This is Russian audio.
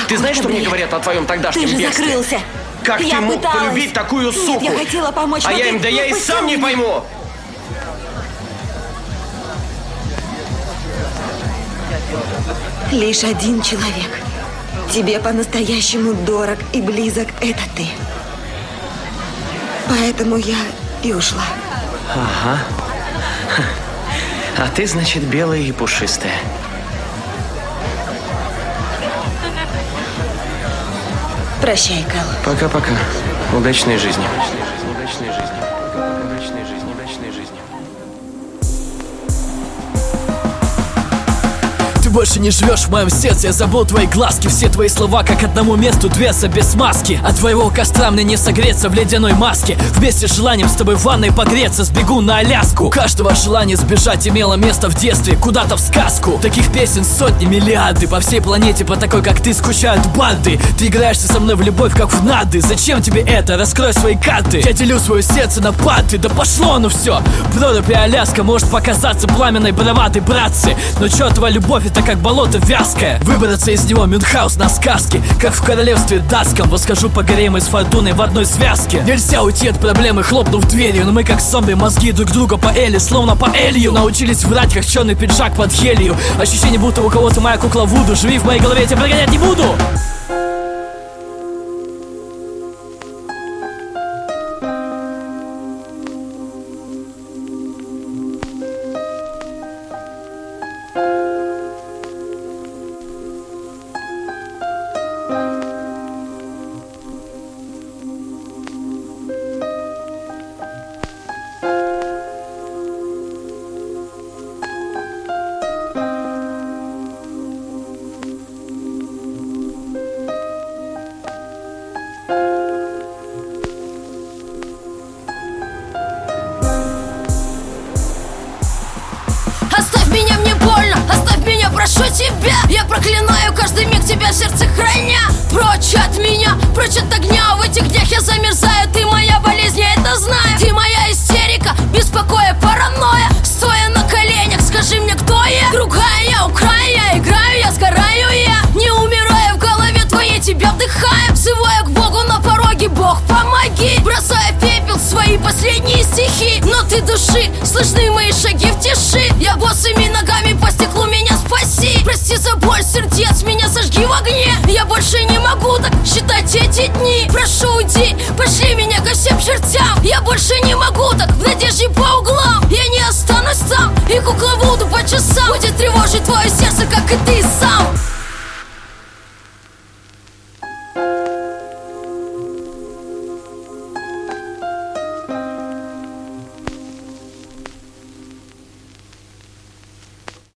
Ты знаешь, что мне говорят о твоем тогдашнем Ты же бегстве? закрылся. Как Я ты мог пыталась. полюбить такую суку? Нет, я хотела помочь, А но я ты им, да я и выпустил сам не меня. пойму. Лишь один человек. Тебе по-настоящему дорог и близок это ты. Поэтому я и ушла. Ага. А ты, значит, белая и пушистая. Прощай, Кэл. Пока-пока. Удачной жизни. Удачной жизни. Удачной жизни. Удачной жизни. Ты больше не живешь в моем сердце, я забыл твои глазки. Все твои слова как одному месту движутся без маски. От твоего костра мне не согреться в ледяной маске. Вместе с желанием с тобой в ванной погреться сбегу на Аляску. У каждого желание сбежать имело место в детстве, куда-то в сказку. Таких песен сотни, миллиарды. По всей планете по такой, как ты, скучают банды. Ты играешься со мной в любовь, как в нады. Зачем тебе это? Раскрой свои карты. Я делю свое сердце на парты. Да пошло оно все. Прорубь и Аляска может показаться пламенной, бравадой, братцы. Но чертова любовь это как болото вязкое. Выбраться из него Мюнхгаус на сказке. Как в королевстве датском восхожу по горе мы с Фортуной в одной связке. Нельзя уйти от проблемы, хлопнув дверью. Но мы как зомби, мозги друг друга поэли, словно по Элью. Научились врать, как черный пиджак под хелью. Ощущение, будто у кого-то моя кукла Вуду. Живи в моей голове, я тебя прогонять не буду. Оставь меня, мне больно, оставь меня, прошу тебя. Я проклинаю каждый миг тебя в сердце храня. Прочь от меня, прочь от огня. В этих днях я замерзаю, ты моя болезнь, я это знаю. Ты моя истерика, беспокоя, паранойя. Стоя на коленях, скажи мне, кто я? Другая я, украю я, играю я, сгораю я. Не умираю в голове твоей, тебя вдыхаю. Взываю к Богу на пороге, Бог, помоги. Бросая пепел в свои последние стихи. Но ты души, слышны мои шаги в тиши. Я босыми ногами по стеклу, меня спаси. Прости за боль сердец, меня сожги в огне. Я больше не могу так считать эти дни. Прошу, уйди, пошли меня ко всем чертям. Я больше не могу так в надежде по углам. Я не останусь там, и кукла Вуду по часам будет тревожить твое сердце, как и ты сам.